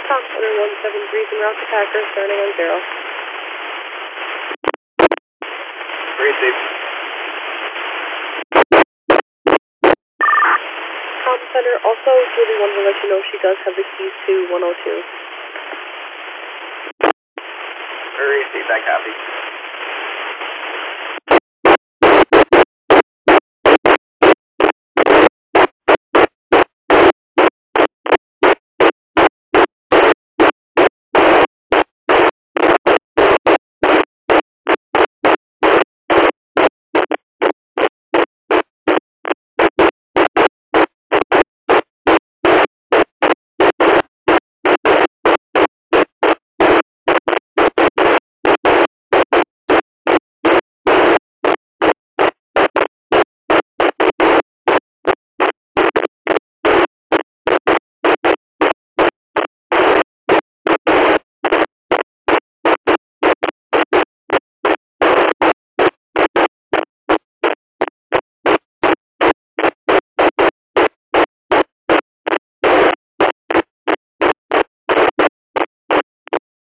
Top Center 173 en route to Packer, starting on 0. Receive. Top Center, also Julie wanted to let you know she does have the keys to 102. Receive that copy.